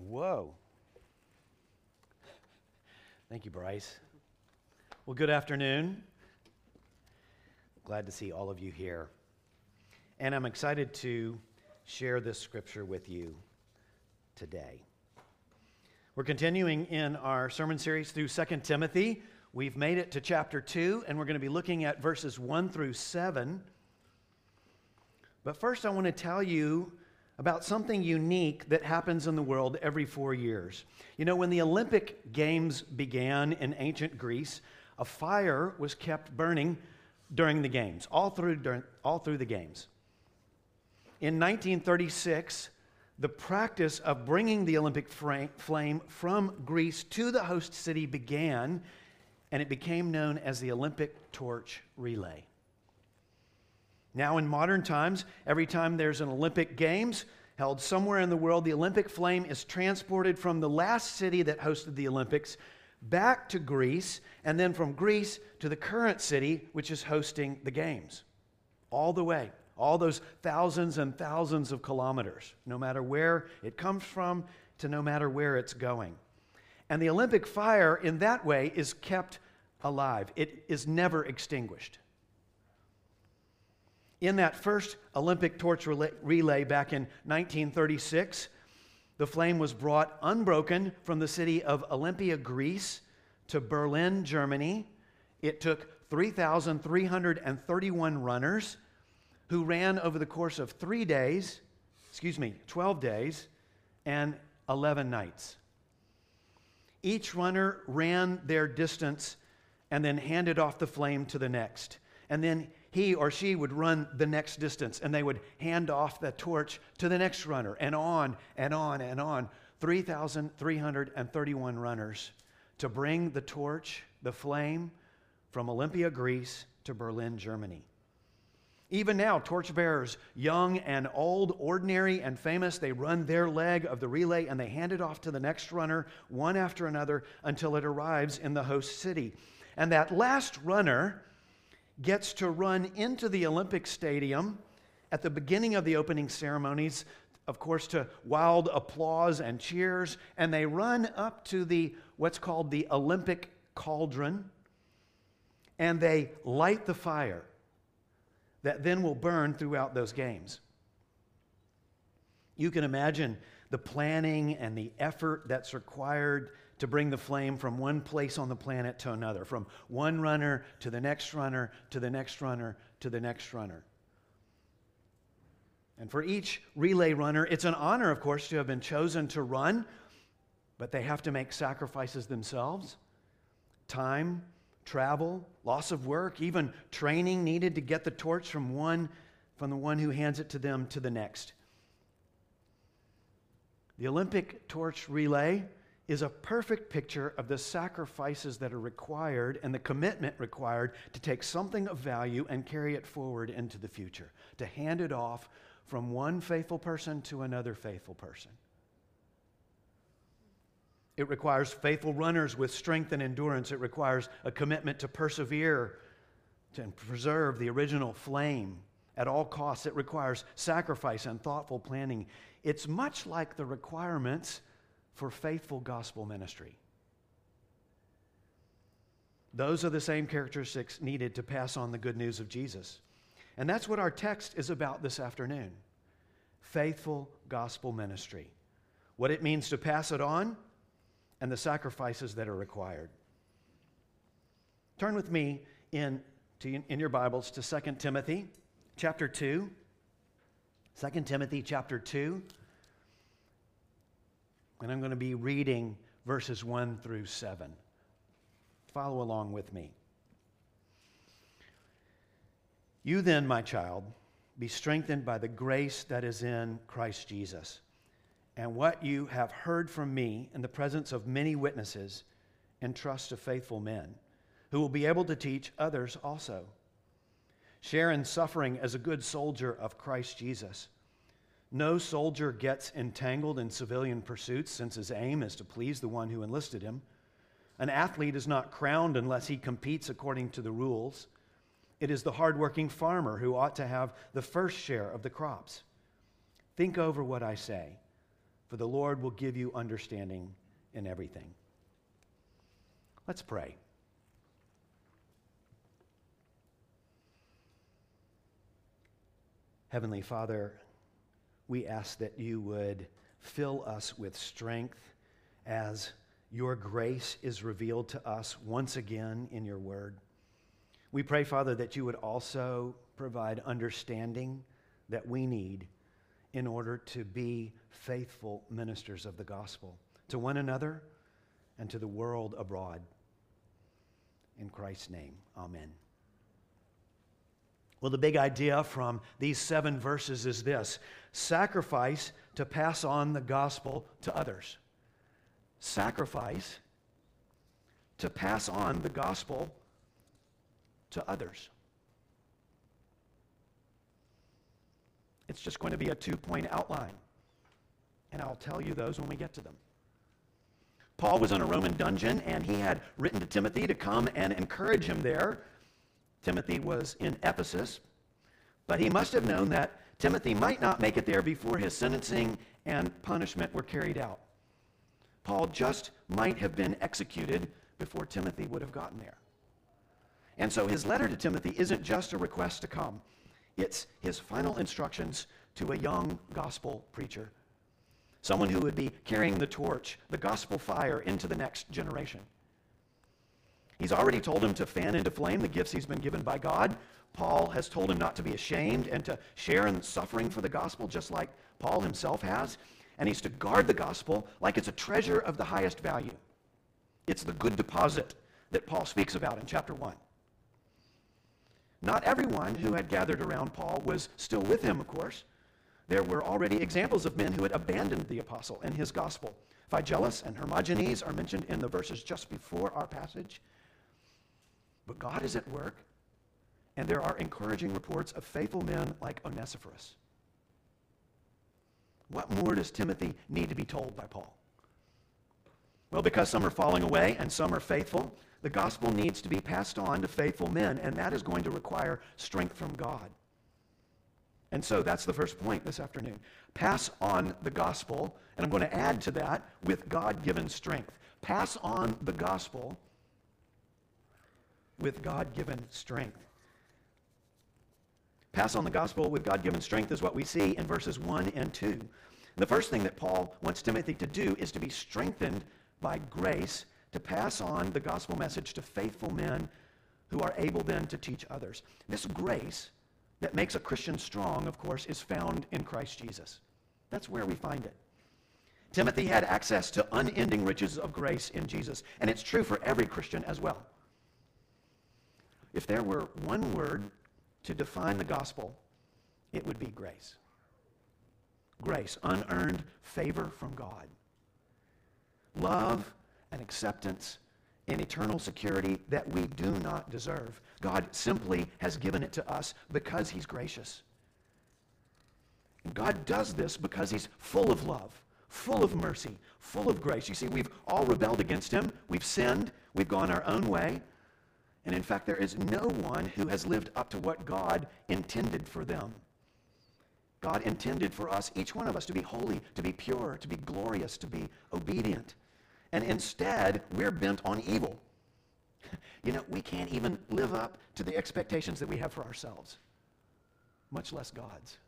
Whoa. Thank you, Bryce. Well, good afternoon. Glad to see all of you here. And I'm excited to share this scripture with you today. We're continuing in our sermon series through 2 Timothy. We've made it to chapter 2, and we're going to be looking at verses 1 through 7. But first, I want to tell you about something unique that happens in the world every 4 years. You know, when the Olympic Games began in ancient Greece, a fire was kept burning during the Games, all through the Games. In 1936, the practice of bringing the Olympic flame from Greece to the host city began, and it became known as the Olympic Torch Relay. Now, in modern times, every time there's an Olympic Games held somewhere in the world, the Olympic flame is transported from the last city that hosted the Olympics back to Greece, and then from Greece to the current city, which is hosting the Games. All the way, all those thousands and thousands of kilometers, no matter where it comes from to no matter where it's going. And the Olympic fire, in that way, is kept alive. It is never extinguished. In that first Olympic torch relay back in 1936, the flame was brought unbroken from the city of Olympia, Greece, to Berlin, Germany. It took 3,331 runners who ran over the course of 12 days, and 11 nights. Each runner ran their distance and then handed off the flame to the next. And then he or she would run the next distance, and they would hand off the torch to the next runner, and on and on and on. 3,331 runners to bring the torch, the flame, from Olympia, Greece, to Berlin, Germany. Even now, torchbearers, young and old, ordinary and famous, they run their leg of the relay, and they hand it off to the next runner, one after another, until it arrives in the host city. And that last runner gets to run into the Olympic Stadium at the beginning of the opening ceremonies, of course, to wild applause and cheers, and they run up to what's called the Olympic cauldron, and they light the fire that then will burn throughout those games. You can imagine the planning and the effort that's required to bring the flame from one place on the planet to another, from one runner to the next runner, to the next runner, to the next runner. And for each relay runner, it's an honor, of course, to have been chosen to run, but they have to make sacrifices themselves. Time, travel, loss of work, even training needed to get the torch from the one who hands it to them to the next. The Olympic torch relay is a perfect picture of the sacrifices that are required and the commitment required to take something of value and carry it forward into the future, to hand it off from one faithful person to another faithful person. It requires faithful runners with strength and endurance. It requires a commitment to persevere, to preserve the original flame at all costs. It requires sacrifice and thoughtful planning. It's much like the requirements for faithful gospel ministry. Those are the same characteristics needed to pass on the good news of Jesus. And that's what our text is about this afternoon. Faithful gospel ministry. What it means to pass it on, and the sacrifices that are required. Turn with me in your Bibles to 2 Timothy chapter 2. 2 Timothy chapter 2. And I'm going to be reading verses 1 through 7. Follow along with me. You then, my child, be strengthened by the grace that is in Christ Jesus. And what you have heard from me in the presence of many witnesses, entrust to faithful men, who will be able to teach others also. Share in suffering as a good soldier of Christ Jesus. No soldier gets entangled in civilian pursuits, since his aim is to please the one who enlisted him. An athlete is not crowned unless he competes according to the rules. It is the hardworking farmer who ought to have the first share of the crops. Think over what I say. for the Lord will give you understanding in everything. Let's pray. Heavenly Father, we ask that you would fill us with strength as your grace is revealed to us once again in your word. We pray, Father, that you would also provide understanding that we need in order to be faithful ministers of the gospel to one another and to the world abroad. In Christ's name, amen. Well, the big idea from these 7 verses is this: sacrifice to pass on the gospel to others. Sacrifice to pass on the gospel to others. It's just going to be a 2-point outline, and I'll tell you those when we get to them. Paul was in a Roman dungeon, and he had written to Timothy to come and encourage him there. Timothy was in Ephesus, but he must have known that Timothy might not make it there before his sentencing and punishment were carried out. Paul just might have been executed before Timothy would have gotten there. And so his letter to Timothy isn't just a request to come. It's his final instructions to a young gospel preacher, someone who would be carrying the torch, the gospel fire, into the next generation. He's already told him to fan into flame the gifts he's been given by God. Paul has told him not to be ashamed and to share in suffering for the gospel, just like Paul himself has. And he's to guard the gospel like it's a treasure of the highest value. It's the good deposit that Paul speaks about in chapter 1. Not everyone who had gathered around Paul was still with him, of course. There were already examples of men who had abandoned the apostle and his gospel. Phygelus and Hermogenes are mentioned in the verses just before our passage. But God is at work, and there are encouraging reports of faithful men like Onesiphorus. What more does Timothy need to be told by Paul? Well, because some are falling away and some are faithful, the gospel needs to be passed on to faithful men, and that is going to require strength from God. And so that's the first point this afternoon. Pass on the gospel, and I'm going to add to that, with God-given strength. Pass on the gospel with God-given strength. Pass on the gospel with God-given strength is what we see in verses 1 and 2. The first thing that Paul wants Timothy to do is to be strengthened by grace to pass on the gospel message to faithful men who are able then to teach others. This grace that makes a Christian strong, of course, is found in Christ Jesus. That's where we find it. Timothy had access to unending riches of grace in Jesus, and it's true for every Christian as well. If there were one word to define the gospel, it would be grace. Grace, unearned favor from God. Love and acceptance and eternal security that we do not deserve. God simply has given it to us because he's gracious. And God does this because he's full of love, full of mercy, full of grace. You see, we've all rebelled against him. We've sinned. We've gone our own way. And in fact, there is no one who has lived up to what God intended for them. God intended for us, each one of us, to be holy, to be pure, to be glorious, to be obedient. And instead, we're bent on evil. You know, we can't even live up to the expectations that we have for ourselves, much less God's.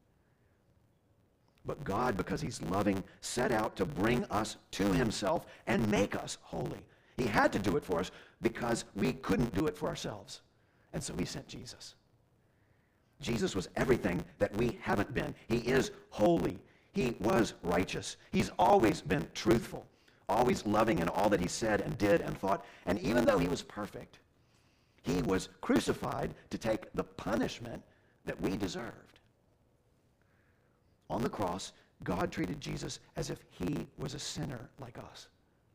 But God, because he's loving, set out to bring us to himself and make us holy. He had to do it for us because we couldn't do it for ourselves. And so he sent Jesus. Jesus was everything that we haven't been. He is holy. He was righteous. He's always been truthful, always loving in all that he said and did and thought. And even though he was perfect, he was crucified to take the punishment that we deserved. On the cross, God treated Jesus as if he was a sinner like us.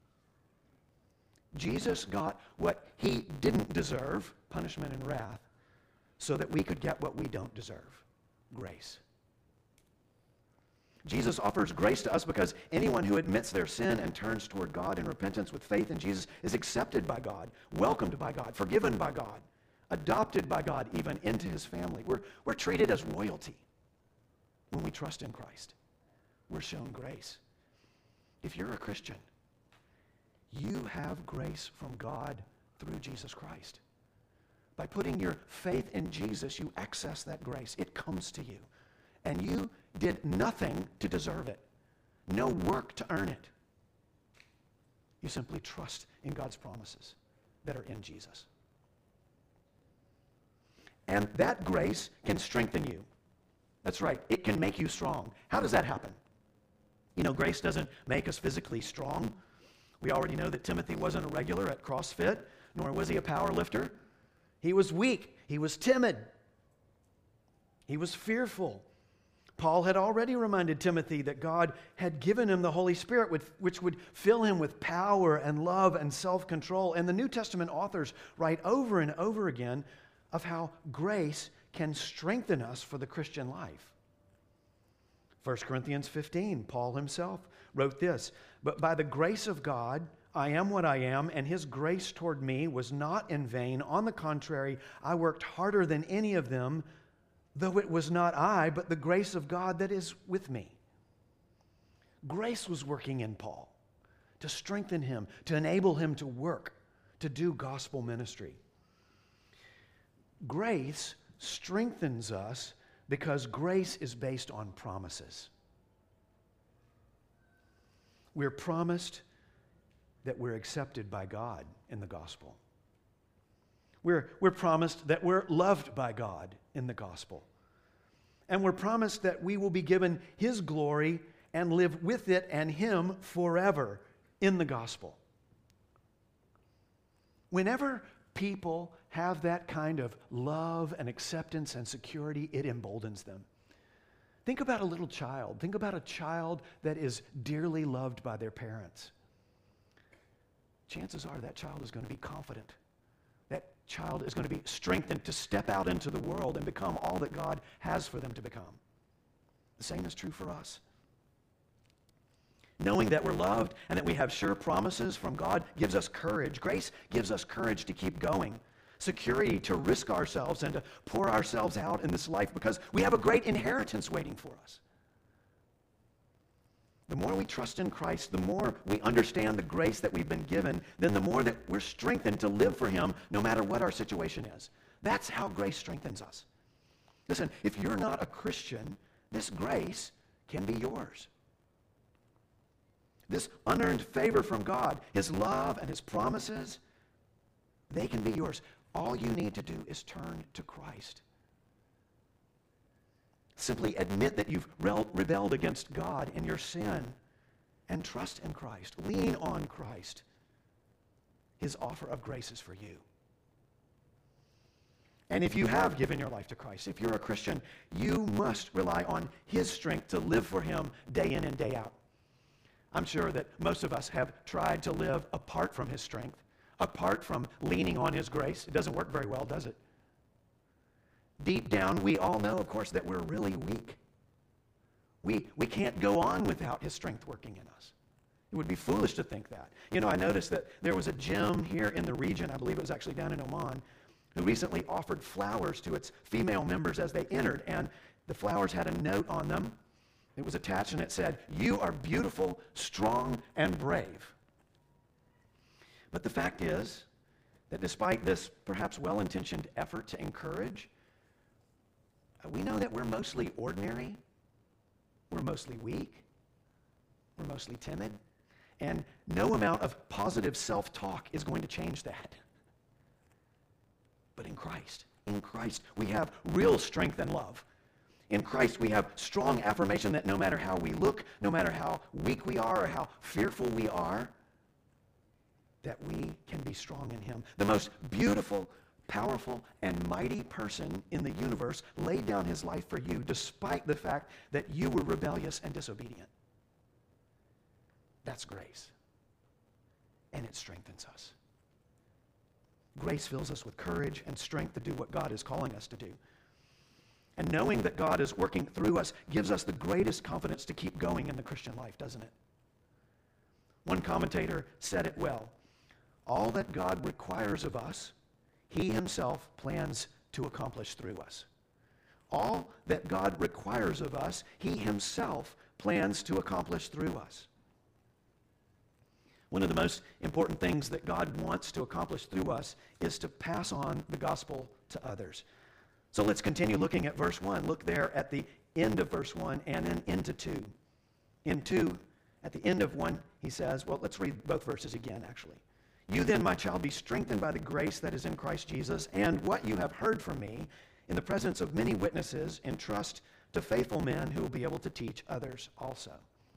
Jesus got what he didn't deserve, punishment and wrath, so that we could get what we don't deserve, grace. Jesus offers grace to us because anyone who admits their sin and turns toward God in repentance with faith in Jesus is accepted by God, welcomed by God, forgiven by God, adopted by God, even into his family. We're treated as royalty when we trust in Christ. We're shown grace. If you're a Christian, you have grace from God through Jesus Christ. By putting your faith in Jesus, you access that grace. It comes to you. And you did nothing to deserve it. No work to earn it. You simply trust in God's promises that are in Jesus. And that grace can strengthen you. That's right. It can make you strong. How does that happen? You know, grace doesn't make us physically strong. We already know that Timothy wasn't a regular at CrossFit, nor was he a power lifter. He was weak. He was timid. He was fearful. Paul had already reminded Timothy that God had given him the Holy Spirit, which would fill him with power and love and self-control. And the New Testament authors write over and over again of how grace can strengthen us for the Christian life. 1 Corinthians 15, Paul himself wrote this, "But by the grace of God, I am what I am, and his grace toward me was not in vain. On the contrary, I worked harder than any of them, though it was not I, but the grace of God that is with me." Grace was working in Paul to strengthen him, to enable him to work, to do gospel ministry. Grace strengthens us because grace is based on promises. We're promised that we're accepted by God in the gospel. We're promised that we're loved by God in the gospel. And we're promised that we will be given his glory and live with it and him forever in the gospel. Whenever people have that kind of love and acceptance and security, it emboldens them. Think about a little child. Think about a child that is dearly loved by their parents. Chances are that child is going to be confident. That child is going to be strengthened to step out into the world and become all that God has for them to become. The same is true for us. Knowing that we're loved and that we have sure promises from God gives us courage. Grace gives us courage to keep going. Security to risk ourselves and to pour ourselves out in this life because we have a great inheritance waiting for us. The more we trust in Christ, the more we understand the grace that we've been given, then the more that we're strengthened to live for him no matter what our situation is. That's how grace strengthens us. Listen, if you're not a Christian, this grace can be yours. This unearned favor from God, his love and his promises, they can be yours. All you need to do is turn to Christ. Simply admit that you've rebelled against God in your sin and trust in Christ. Lean on Christ. His offer of grace is for you. And if you have given your life to Christ, if you're a Christian, you must rely on his strength to live for him day in and day out. I'm sure that most of us have tried to live apart from his strength, apart from leaning on his grace. It doesn't work very well, does it? Deep down, we all know, of course, that we're really weak. We can't go on without his strength working in us. It would be foolish to think that. You know, I noticed that there was a gym here in the region, I believe it was actually down in Oman, who recently offered flowers to its female members as they entered, and the flowers had a note on them. It was attached and it said, "You are beautiful, strong, and brave." But the fact is that despite this perhaps well-intentioned effort to encourage, we know that we're mostly ordinary, we're mostly weak, we're mostly timid, and no amount of positive self-talk is going to change that. But in Christ, we have real strength and love. In Christ, we have strong affirmation that no matter how we look, no matter how weak we are or how fearful we are, that we can be strong in him. The most beautiful, powerful, and mighty person in the universe laid down his life for you despite the fact that you were rebellious and disobedient. That's grace. And it strengthens us. Grace fills us with courage and strength to do what God is calling us to do. And knowing that God is working through us gives us the greatest confidence to keep going in the Christian life, doesn't it? One commentator said it well. All that God requires of us, he himself plans to accomplish through us. All that God requires of us, he himself plans to accomplish through us. One of the most important things that God wants to accomplish through us is to pass on the gospel to others. So let's continue looking at verse 1. Look there at the end of verse 1 and then into 2. In 2, at the end of 1, he says, well, let's read both verses again, actually. You then, my child, be strengthened by the grace that is in Christ Jesus, and what you have heard from me in the presence of many witnesses, entrust to faithful men who will be able to teach others also.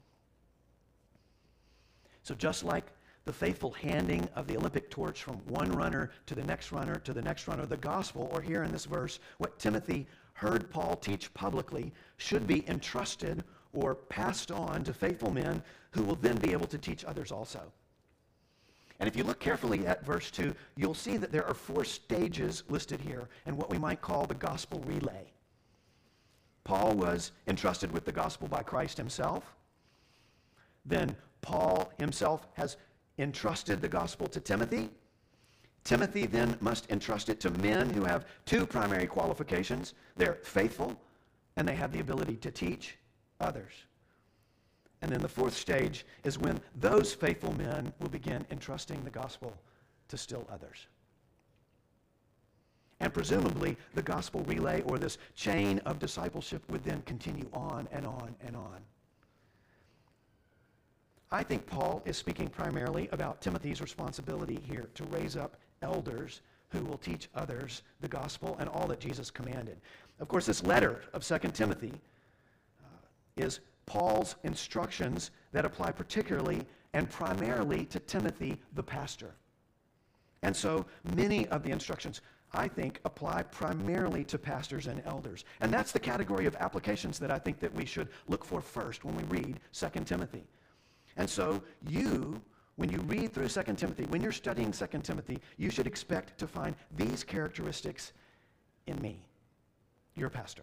So just like the faithful handing of the Olympic torch from one runner to the next runner to the next runner, the gospel, or here in this verse, what Timothy heard Paul teach publicly, should be entrusted or passed on to faithful men who will then be able to teach others also. And if you look carefully at verse 2, you'll see that there are 4 stages listed here in what we might call the gospel relay. Paul was entrusted with the gospel by Christ himself. Then Paul himself has entrusted the gospel to Timothy. Timothy then must entrust it to men who have 2 primary qualifications. They're faithful, and they have the ability to teach others. And then the 4th stage is when those faithful men will begin entrusting the gospel to still others. And presumably, the gospel relay or this chain of discipleship would then continue on and on and on. I think Paul is speaking primarily about Timothy's responsibility here to raise up elders who will teach others the gospel and all that Jesus commanded. Of course, this letter of 2 Timothy is Paul's instructions that apply particularly and primarily to Timothy, the pastor. And so many of the instructions, I think, apply primarily to pastors and elders. And that's the category of applications that I think that we should look for first when we read 2 Timothy. And so when you read through 2 Timothy, when you're studying 2 Timothy, you should expect to find these characteristics in me, your pastor.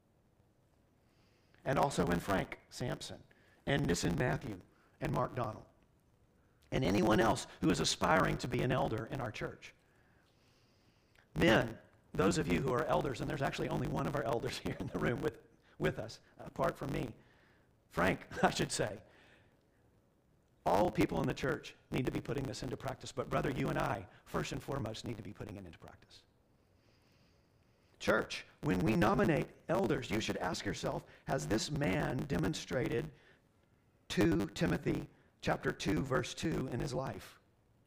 And also in Frank Sampson, and Nissen Matthew, and Mark Donald, and anyone else who is aspiring to be an elder in our church. Men, those of you who are elders, and there's actually only one of our elders here in the room with us, apart from me, Frank, I should say. All people in the church need to be putting this into practice, but brother, you and I, first and foremost, need to be putting it into practice. Church, when we nominate elders, you should ask yourself, has this man demonstrated 2 Timothy chapter 2, verse 2 in his life?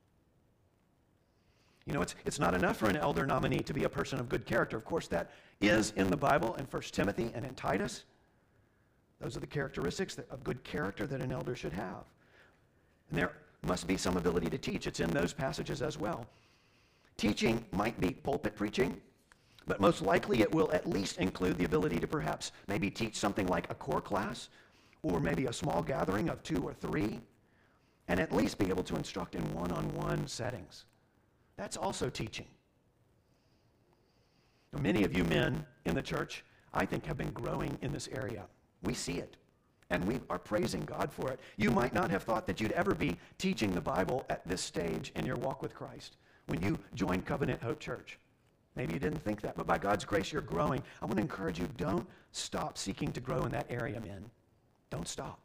You know, it's not enough for an elder nominee to be a person of good character. Of course, that is in the Bible in 1 Timothy and in Titus. Those are the characteristics of good character that an elder should have. And there must be some ability to teach. It's in those passages as well. Teaching might be pulpit preaching, but most likely it will at least include the ability to perhaps maybe teach something like a core class or maybe a small gathering of 2 or 3, and at least be able to instruct in one-on-one settings. That's also teaching. Now, many of you men in the church, I think, have been growing in this area. We see it, and we are praising God for it. You might not have thought that you'd ever be teaching the Bible at this stage in your walk with Christ when you joined Covenant Hope Church. Maybe you didn't think that, but by God's grace, you're growing. I want to encourage you, don't stop seeking to grow in that area, men. Don't stop.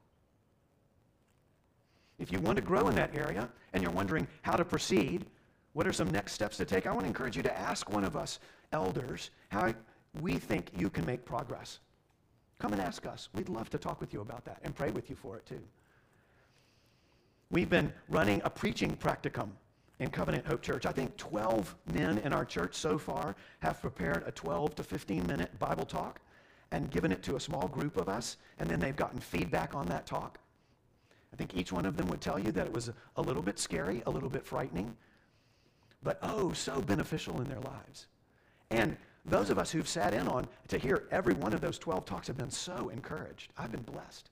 If you want to grow in that area and you're wondering how to proceed, what are some next steps to take, I want to encourage you to ask one of us elders how we think you can make progress. Come and ask us. We'd love to talk with you about that and pray with you for it too. We've been running a preaching practicum in Covenant Hope Church. I think 12 men in our church so far have prepared a 12 to 15-minute Bible talk and given it to a small group of us, and then they've gotten feedback on that talk. I think each one of them would tell you that it was a little bit scary, a little bit frightening, but oh, so beneficial in their lives. And those of us who've sat in on to hear every one of those 12 talks have been so encouraged. I've been blessed.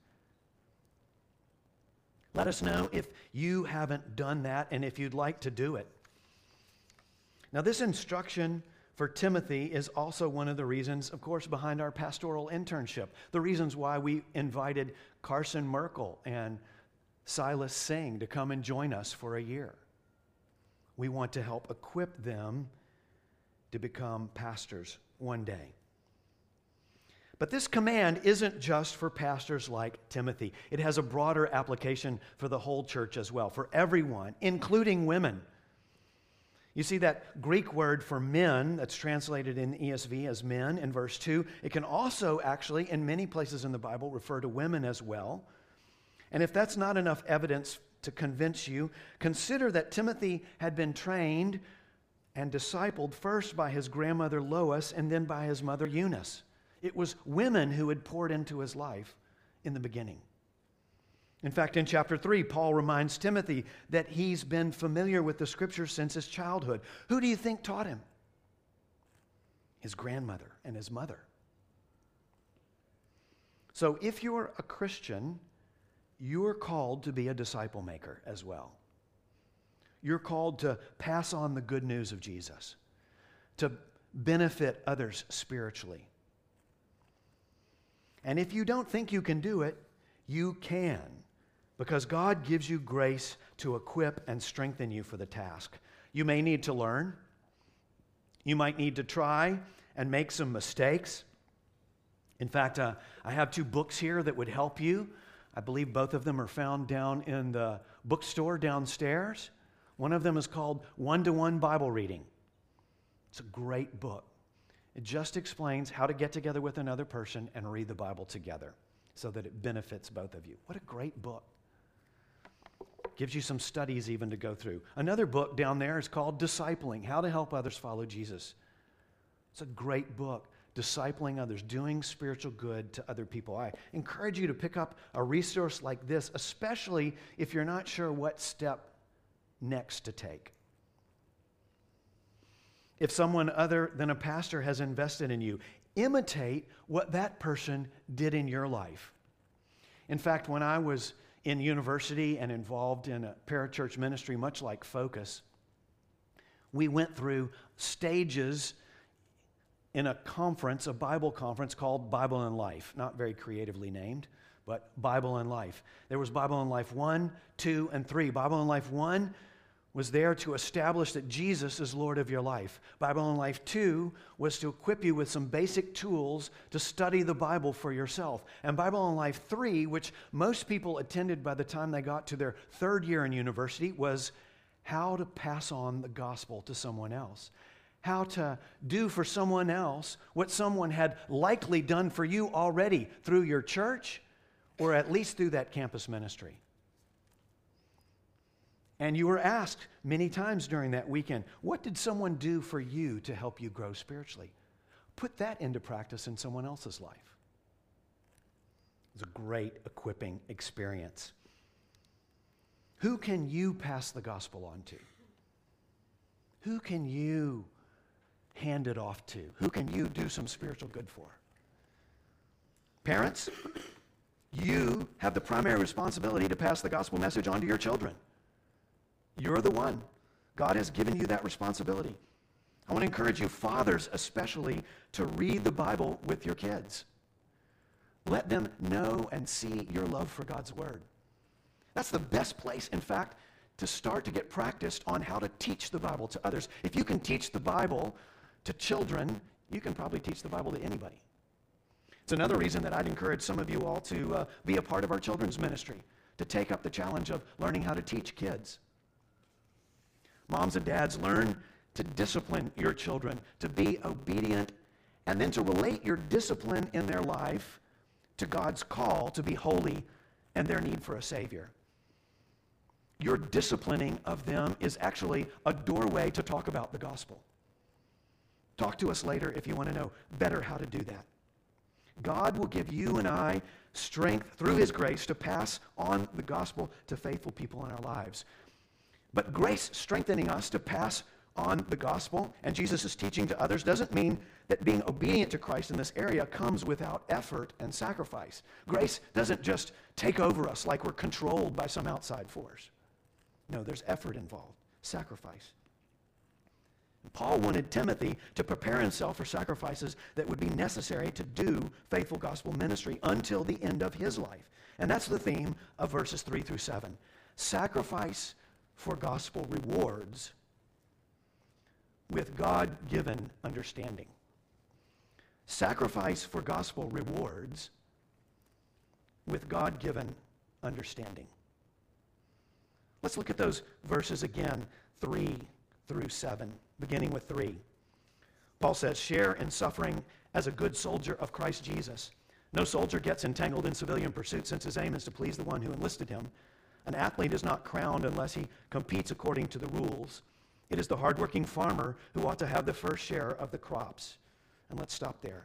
Let us know if you haven't done that and if you'd like to do it. Now, this instruction for Timothy is also one of the reasons, of course, behind our pastoral internship. The reasons why we invited Carson Merkel and Silas Singh to come and join us for a year. We want to help equip them to become pastors one day. But this command isn't just for pastors like Timothy. It has a broader application for the whole church as well, for everyone, including women. You see that Greek word for men that's translated in ESV as men in verse 2. It can also actually, in many places in the Bible, refer to women as well. And if that's not enough evidence to convince you, consider that Timothy had been trained and discipled first by his grandmother Lois and then by his mother Eunice. It was women who had poured into his life in the beginning. In fact, in chapter 3, Paul reminds Timothy that he's been familiar with the Scriptures since his childhood. Who do you think taught him? His grandmother and his mother. So if you're a Christian, you're called to be a disciple maker as well. You're called to pass on the good news of Jesus, to benefit others spiritually. And if you don't think you can do it, you can, because God gives you grace to equip and strengthen you for the task. You may need to learn. You might need to try and make some mistakes. In fact, I have 2 books here that would help you. I believe both of them are found down in the bookstore downstairs. One of them is called One-to-One Bible Reading. It's a great book. It just explains how to get together with another person and read the Bible together so that it benefits both of you. What a great book. Gives you some studies even to go through. Another book down there is called Discipling, How to Help Others Follow Jesus. It's a great book, discipling others, doing spiritual good to other people. I encourage you to pick up a resource like this, especially if you're not sure what step next to take. If someone other than a pastor has invested in you, imitate what that person did in your life. In fact, when I was in university and involved in a parachurch ministry, much like Focus, we went through stages in a conference, a Bible conference called Bible and Life. Not very creatively named, but Bible and Life. There was Bible and Life 1, 2, and 3. Bible and Life 1 was there to establish that Jesus is Lord of your life. Bible and Life 2 was to equip you with some basic tools to study the Bible for yourself. And Bible and Life 3, which most people attended by the time they got to their 3rd year in university, was how to pass on the gospel to someone else. How to do for someone else what someone had likely done for you already through your church or at least through that campus ministry. And you were asked many times during that weekend, what did someone do for you to help you grow spiritually? Put that into practice in someone else's life. It's a great equipping experience. Who can you pass the gospel on to? Who can you hand it off to? Who can you do some spiritual good for? Parents, you have the primary responsibility to pass the gospel message on to your children. You're the one. God has given you that responsibility. I want to encourage you, fathers especially, to read the Bible with your kids. Let them know and see your love for God's Word. That's the best place, in fact, to start to get practiced on how to teach the Bible to others. If you can teach the Bible to children, you can probably teach the Bible to anybody. It's another reason that I'd encourage some of you all to be a part of our children's ministry, to take up the challenge of learning how to teach kids. Moms and dads, learn to discipline your children, to be obedient, and then to relate your discipline in their life to God's call to be holy and their need for a Savior. Your disciplining of them is actually a doorway to talk about the gospel. Talk to us later if you want to know better how to do that. God will give you and I strength through His grace to pass on the gospel to faithful people in our lives. But grace strengthening us to pass on the gospel and Jesus' teaching to others doesn't mean that being obedient to Christ in this area comes without effort and sacrifice. Grace doesn't just take over us like we're controlled by some outside force. No, there's effort involved, sacrifice. Paul wanted Timothy to prepare himself for sacrifices that would be necessary to do faithful gospel ministry until the end of his life. And that's the theme of verses 3 through 7. Sacrifice for gospel rewards with God-given understanding. sacrifice for gospel rewards with God-given understanding. Let's look at those verses again, 3 through 7, beginning with 3. Paul says, share in suffering as a good soldier of Christ Jesus. No soldier gets entangled in civilian pursuit since his aim is to please the one who enlisted him. An athlete is not crowned unless he competes according to the rules. It is the hardworking farmer who ought to have the first share of the crops. And let's stop there.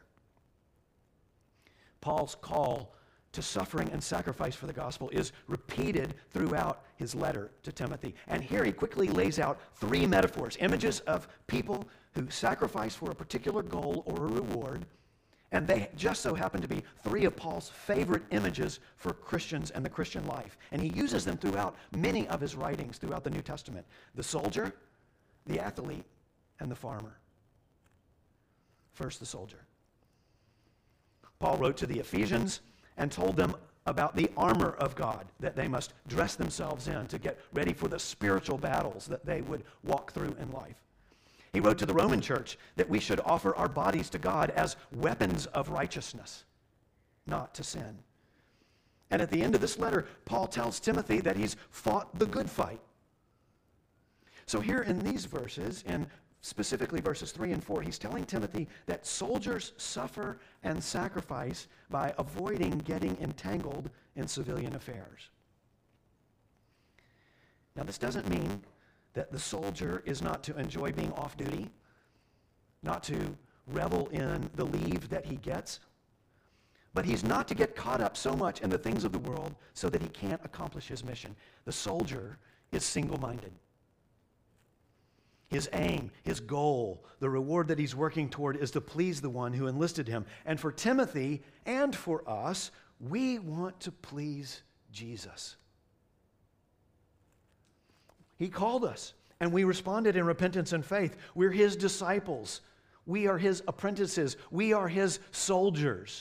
Paul's call to suffering and sacrifice for the gospel is repeated throughout his letter to Timothy. And here he quickly lays out 3 metaphors, images of people who sacrifice for a particular goal or a reward. And they just so happen to be 3 of Paul's favorite images for Christians and the Christian life. And he uses them throughout many of his writings throughout the New Testament. The soldier, the athlete, and the farmer. First, the soldier. Paul wrote to the Ephesians and told them about the armor of God that they must dress themselves in to get ready for the spiritual battles that they would walk through in life. He wrote to the Roman church that we should offer our bodies to God as weapons of righteousness, not to sin. And at the end of this letter, Paul tells Timothy that he's fought the good fight. So here in these verses, in specifically verses 3 and 4, he's telling Timothy that soldiers suffer and sacrifice by avoiding getting entangled in civilian affairs. Now, this doesn't mean that the soldier is not to enjoy being off duty, not to revel in the leave that he gets, but he's not to get caught up so much in the things of the world so that he can't accomplish his mission. The soldier is single-minded. His aim, his goal, the reward that he's working toward is to please the one who enlisted him. And for Timothy and for us, we want to please Jesus. He called us, and we responded in repentance and faith. We're his disciples. We are his apprentices. We are his soldiers.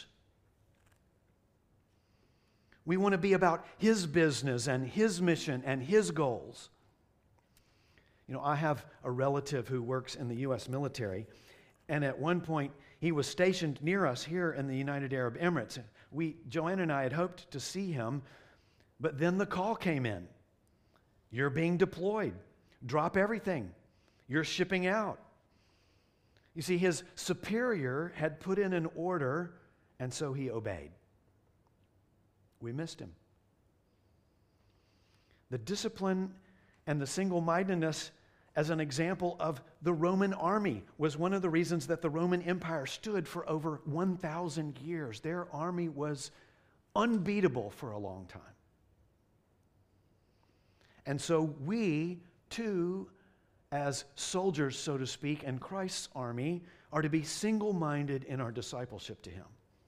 We want to be about his business and his mission and his goals. You know, I have a relative who works in the U.S. military, and at one point he was stationed near us here in the United Arab Emirates. Joanne and I had hoped to see him, but then the call came in. You're being deployed. Drop everything. You're shipping out. You see, his superior had put in an order, and so he obeyed. We missed him. The discipline and the single-mindedness as an example of the Roman army was one of the reasons that the Roman Empire stood for over 1,000 years. Their army was unbeatable for a long time. And so we, too, as soldiers, so to speak, in Christ's army, are to be single-minded in our discipleship to him.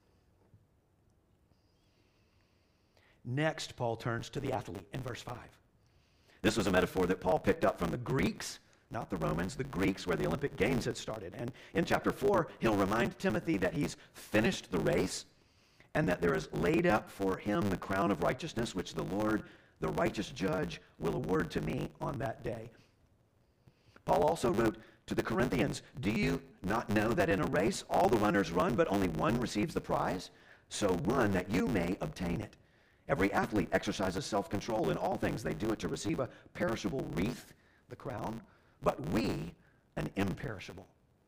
Next, Paul turns to the athlete in verse 5. This was a metaphor that Paul picked up from the Greeks, not the Romans, the Greeks where the Olympic Games had started. And in chapter 4, he'll remind Timothy that he's finished the race and that there is laid up for him the crown of righteousness, which the Lord, the righteous judge, will award to me on that day. Paul also wrote to the Corinthians, do you not know that in a race all the runners run, but only one receives the prize? So run that you may obtain it. Every athlete exercises self-control in all things. They do it to receive a perishable wreath, the crown, but we an imperishable.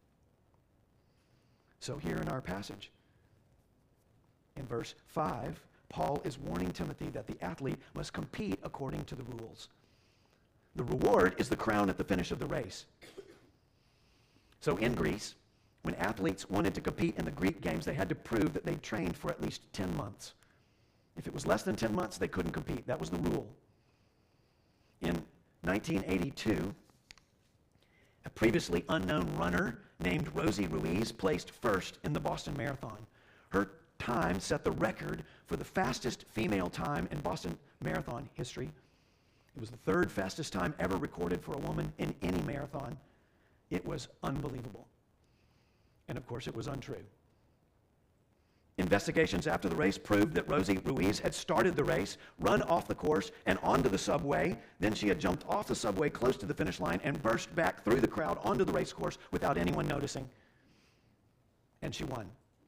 So here in our passage, in verse 5, Paul is warning Timothy that the athlete must compete according to the rules. The reward is the crown at the finish of the race. So in Greece, when athletes wanted to compete in the Greek games, they had to prove that they'd trained for at least 10 months. If it was less than 10 months, they couldn't compete. That was the rule. In 1982, a previously unknown runner named Rosie Ruiz placed first in the Boston Marathon. Her time set the record for the fastest female time in Boston Marathon history. It was the third fastest time ever recorded for a woman in any marathon. It was unbelievable. And of course, it was untrue. Investigations after the race proved that Rosie Ruiz had started the race, run off the course, and onto the subway. Then she had jumped off the subway close to the finish line and burst back through the crowd onto the race course without anyone noticing. And she won.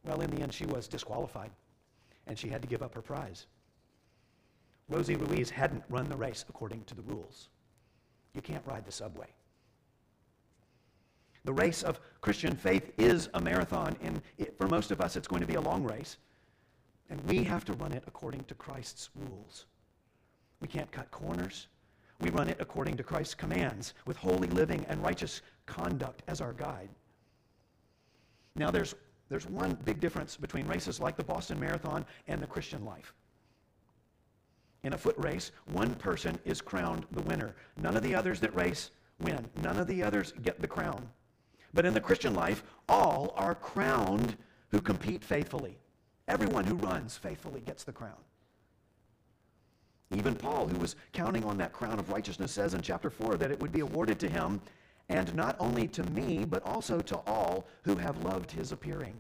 Well, in the end, she was disqualified, and she had to give up her prize. Rosie Ruiz hadn't run the race according to the rules. You can't ride the subway. The race of Christian faith is a marathon, and for most of us, it's going to be a long race. And we have to run it according to Christ's rules. We can't cut corners. We run it according to Christ's commands, with holy living and righteous conduct as our guide. Now, there's one big difference between races like the Boston Marathon and the Christian life. In a foot race, one person is crowned the winner. None of the others that race win. None of the others get the crown. But in the Christian life, all are crowned who compete faithfully. Everyone who runs faithfully gets the crown. Even Paul, who was counting on that crown of righteousness, says in chapter 4 that it would be awarded to him, and not only to me, but also to all who have loved his appearing.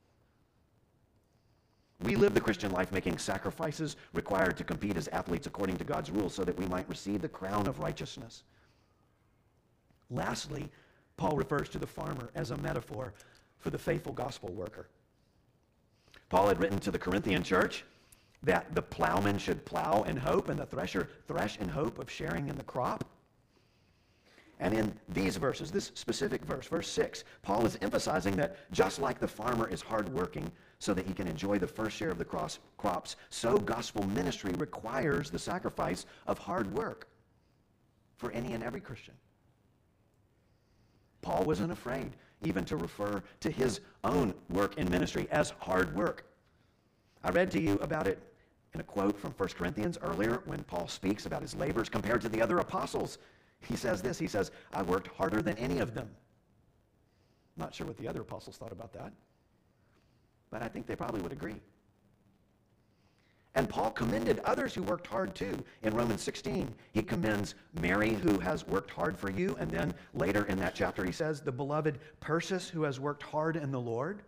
We live the Christian life making sacrifices required to compete as athletes according to God's rules so that we might receive the crown of righteousness. Lastly, Paul refers to the farmer as a metaphor for the faithful gospel worker. Paul had written to the Corinthian church that the plowman should plow in hope and the thresher thresh in hope of sharing in the crop. And in these verses, this specific verse, verse 6, Paul is emphasizing that just like the farmer is hardworking so that he can enjoy the first share of the crops, so gospel ministry requires the sacrifice of hard work for any and every Christian. Paul wasn't afraid even to refer to his own work in ministry as hard work. I read to you about it in a quote from 1 Corinthians earlier when Paul speaks about his labors compared to the other apostles. He says this, he says, I worked harder than any of them. Not sure what the other apostles thought about that, but I think they probably would agree. And Paul commended others who worked hard too. In Romans 16, he commends Mary, who has worked hard for you. And then later in that chapter, he says, the beloved Persis, who has worked hard in the Lord.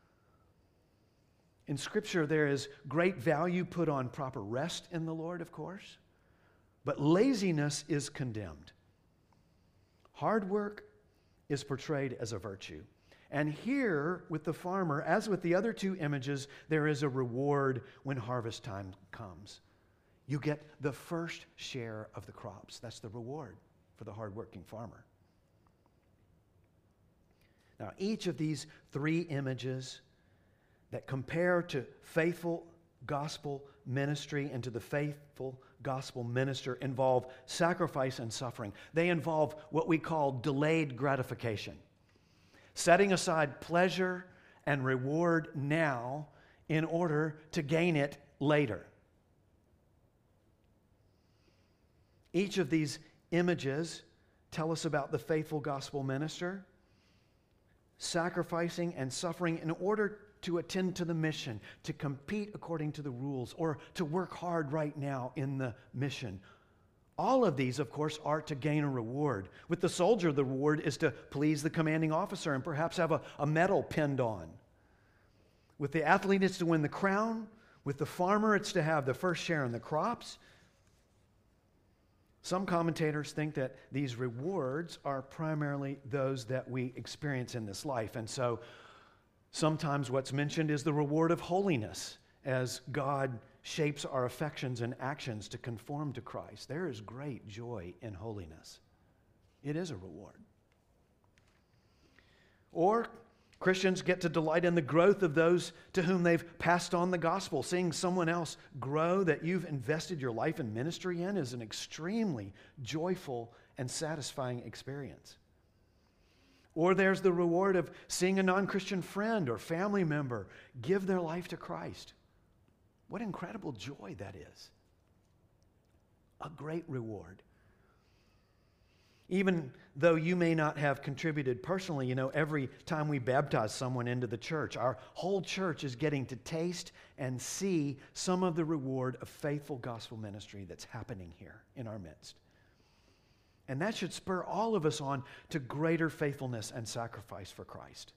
In Scripture, there is great value put on proper rest in the Lord, of course. But laziness is condemned. Hard work is portrayed as a virtue. And here, with the farmer, as with the other two images, there is a reward when harvest time comes. You get the first share of the crops. That's the reward for the hardworking farmer. Now, each of these three images that compare to faithful gospel ministry and to the faithful gospel minister involve sacrifice and suffering. They involve what we call delayed gratification. Setting aside pleasure and reward now in order to gain it later. Each of these images tell us about the faithful gospel minister sacrificing and suffering in order to attend to the mission, to compete according to the rules, or to work hard right now in the mission. All of these, of course, are to gain a reward. With the soldier, the reward is to please the commanding officer and perhaps have a medal pinned on. With the athlete, it's to win the crown. With the farmer, it's to have the first share in the crops. Some commentators think that these rewards are primarily those that we experience in this life. And so sometimes what's mentioned is the reward of holiness as God shapes our affections and actions to conform to Christ. There is great joy in holiness. It is a reward. Or Christians get to delight in the growth of those to whom they've passed on the gospel. Seeing someone else grow that you've invested your life and ministry in is an extremely joyful and satisfying experience. Or there's the reward of seeing a non-Christian friend or family member give their life to Christ. What incredible joy that is. A great reward. Even though you may not have contributed personally, every time we baptize someone into the church, our whole church is getting to taste and see some of the reward of faithful gospel ministry that's happening here in our midst. And that should spur all of us on to greater faithfulness and sacrifice for Christ.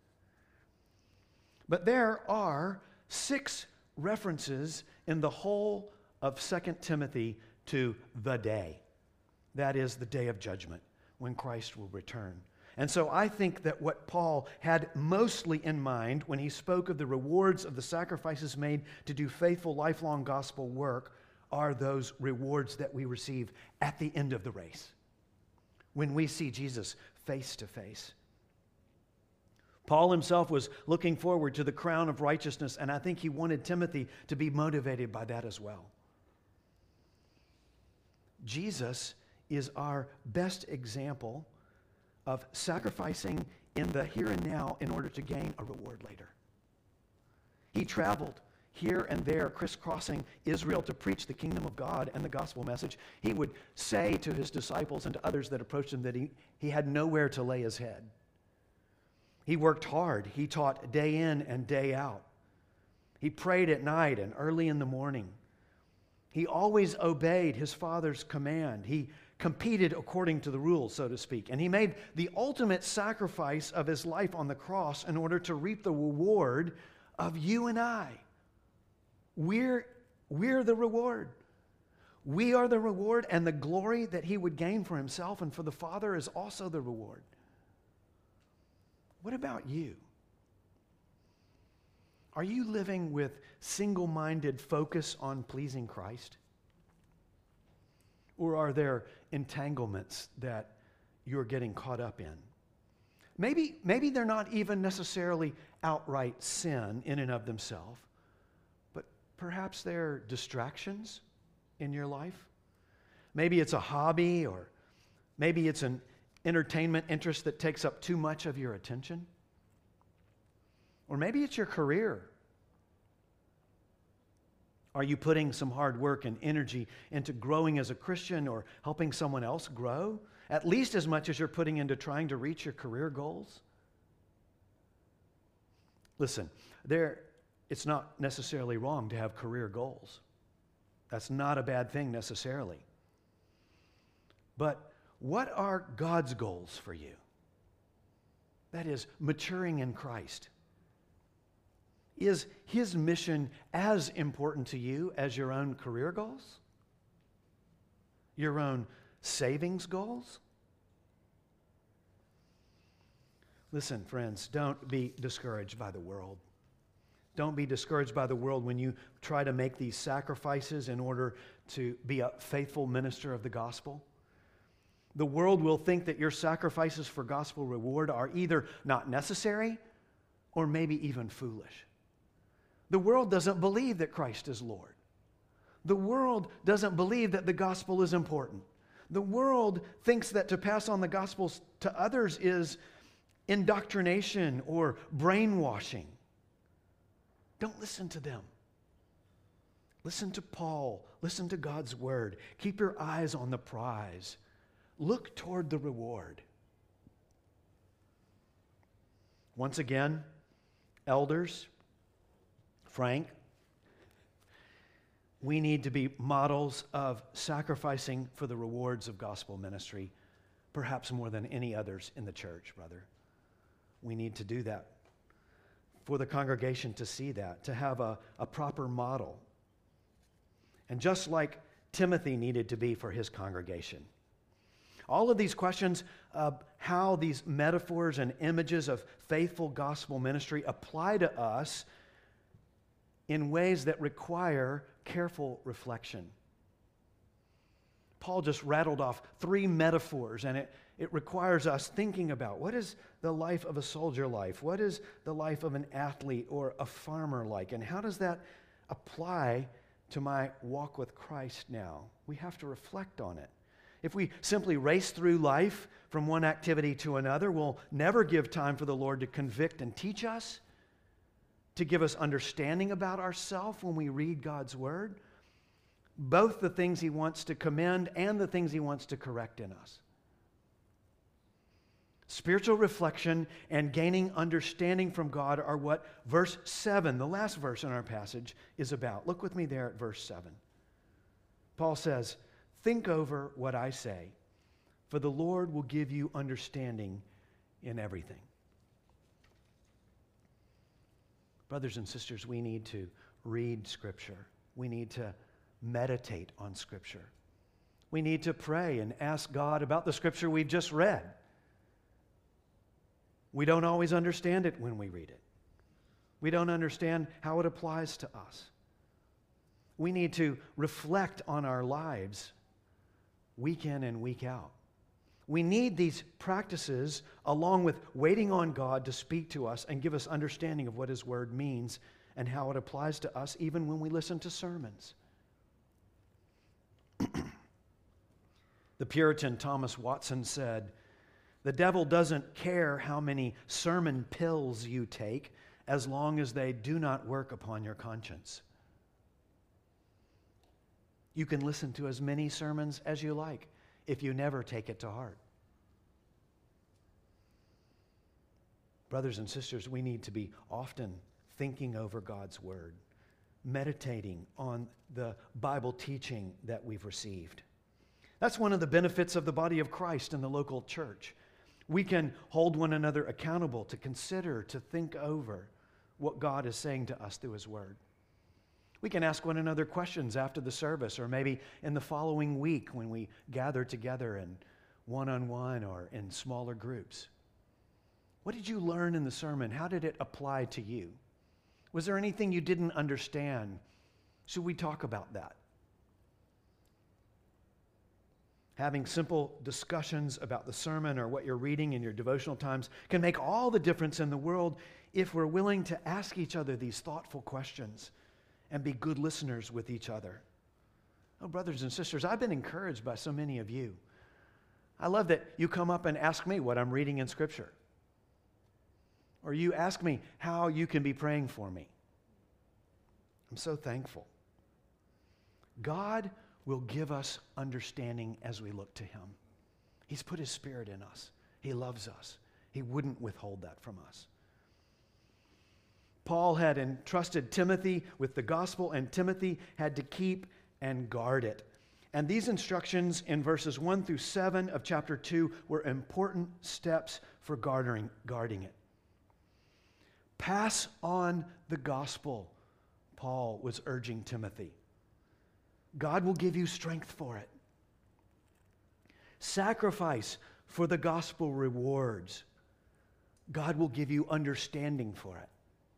But there are 6 references in the whole of 2 Timothy to the day. That is the day of judgment, when Christ will return. And so I think that what Paul had mostly in mind when he spoke of the rewards of the sacrifices made to do faithful, lifelong gospel work are those rewards that we receive at the end of the race, when we see Jesus face to face. Paul himself was looking forward to the crown of righteousness, and I think he wanted Timothy to be motivated by that as well. Jesus is our best example of sacrificing in the here and now in order to gain a reward later. He traveled here and there, crisscrossing Israel to preach the kingdom of God and the gospel message. He would say to his disciples and to others that approached him that he had nowhere to lay his head. He worked hard. He taught day in and day out. He prayed at night and early in the morning. He always obeyed his Father's command. He competed according to the rules, so to speak. And he made the ultimate sacrifice of his life on the cross in order to reap the reward of you and I. We're the reward. We are the reward, and the glory that he would gain for himself and for the Father is also the reward. What about you? Are you living with single-minded focus on pleasing Christ? Or are there entanglements that you're getting caught up in? Maybe they're not even necessarily outright sin in and of themselves, but perhaps they're distractions in your life. Maybe it's a hobby, or maybe it's an entertainment interest that takes up too much of your attention. Or maybe it's your career. Are you putting some hard work and energy into growing as a Christian or helping someone else grow, at least as much as you're putting into trying to reach your career goals? Listen, it's not necessarily wrong to have career goals. That's not a bad thing necessarily. But what are God's goals for you? That is, maturing in Christ. Is his mission as important to you as your own career goals? Your own savings goals? Listen, friends, don't be discouraged by the world. Don't be discouraged by the world when you try to make these sacrifices in order to be a faithful minister of the gospel. The world will think that your sacrifices for gospel reward are either not necessary or maybe even foolish. The world doesn't believe that Christ is Lord. The world doesn't believe that the gospel is important. The world thinks that to pass on the gospel to others is indoctrination or brainwashing. Don't listen to them. Listen to Paul. Listen to God's word. Keep your eyes on the prize. Look toward the reward. Once again, elders, Frank, we need to be models of sacrificing for the rewards of gospel ministry, perhaps more than any others in the church, brother. We need to do that for the congregation to see that, to have a proper model. And just like Timothy needed to be for his congregation. All of these questions of how these metaphors and images of faithful gospel ministry apply to us in ways that require careful reflection. Paul just rattled off 3 metaphors, and it requires us thinking about what is the life of a soldier life? What is the life of an athlete or a farmer like? And how does that apply to my walk with Christ now? We have to reflect on it. If we simply race through life from one activity to another, we'll never give time for the Lord to convict and teach us, to give us understanding about ourselves when we read God's word, both the things he wants to commend and the things he wants to correct in us. Spiritual reflection and gaining understanding from God are what verse 7, the last verse in our passage, is about. Look with me there at verse 7. Paul says, "Think over what I say, for the Lord will give you understanding in everything." Brothers and sisters, we need to read Scripture. We need to meditate on Scripture. We need to pray and ask God about the Scripture we've just read. We don't always understand it when we read it. We don't understand how it applies to us. We need to reflect on our lives week in and week out. We need these practices along with waiting on God to speak to us and give us understanding of what His Word means and how it applies to us even when we listen to sermons. The Puritan Thomas Watson said, "The devil doesn't care how many sermon pills you take as long as they do not work upon your conscience." You can listen to as many sermons as you like if you never take it to heart. Brothers and sisters, we need to be often thinking over God's Word, meditating on the Bible teaching that we've received. That's one of the benefits of the body of Christ in the local church. We can hold one another accountable to consider, to think over what God is saying to us through His Word. We can ask one another questions after the service or maybe in the following week when we gather together in one-on-one or in smaller groups. What did you learn in the sermon? How did it apply to you? Was there anything you didn't understand? Should we talk about that? Having simple discussions about the sermon or what you're reading in your devotional times can make all the difference in the world if we're willing to ask each other these thoughtful questions and be good listeners with each other. Oh, brothers and sisters, I've been encouraged by so many of you. I love that you come up and ask me what I'm reading in Scripture. Or you ask me how you can be praying for me. I'm so thankful. God will give us understanding as we look to Him. He's put His Spirit in us. He loves us. He wouldn't withhold that from us. Paul had entrusted Timothy with the gospel, and Timothy had to keep and guard it. And these instructions in verses 1 through 7 of chapter 2 were important steps for guarding it. Pass on the gospel, Paul was urging Timothy. God will give you strength for it. Sacrifice for the gospel rewards. God will give you understanding for it.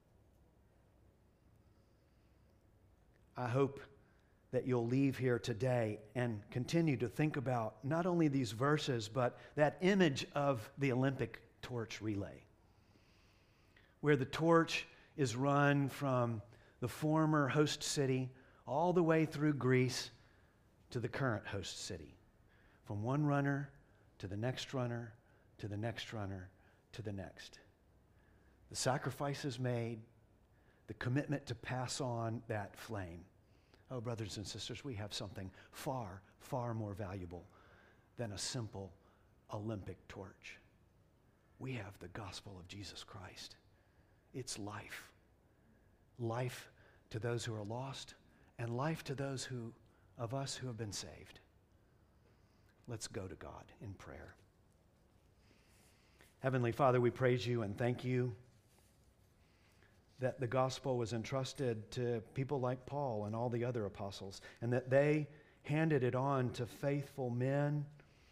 I hope that you'll leave here today and continue to think about not only these verses, but that image of the Olympic torch relay, where the torch is run from the former host city all the way through Greece to the current host city, from one runner to the next runner to the next runner to the next. The sacrifices made, the commitment to pass on that flame. Oh, brothers and sisters, we have something far, far more valuable than a simple Olympic torch. We have the gospel of Jesus Christ. It's life. Life to those who are lost, and life to those of us who have been saved. Let's go to God in prayer. Heavenly Father, we praise You and thank You that the gospel was entrusted to people like Paul and all the other apostles, and that they handed it on to faithful men.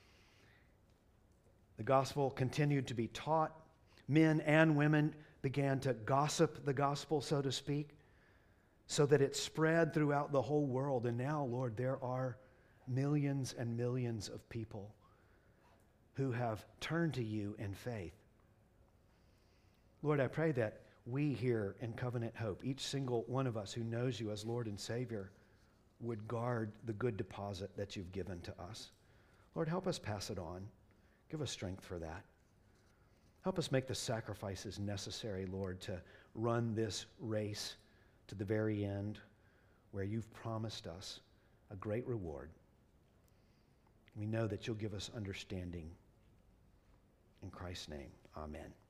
The gospel continued to be taught. Men and women began to gossip the gospel, so to speak, so that it spread throughout the whole world. And now, Lord, there are millions and millions of people who have turned to You in faith. Lord, I pray that we here in Covenant Hope, each single one of us who knows You as Lord and Savior, would guard the good deposit that You've given to us. Lord, help us pass it on. Give us strength for that. Help us make the sacrifices necessary, Lord, to run this race to the very end where You've promised us a great reward. We know that You'll give us understanding. In Christ's name, amen.